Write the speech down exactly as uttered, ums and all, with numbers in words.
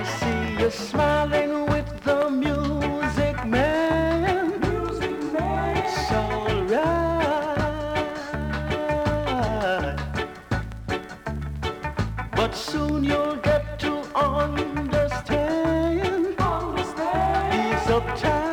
I see you smiling with the music man. Music man. It's alright. But soon you'll get to understand. Understand. He's uptight.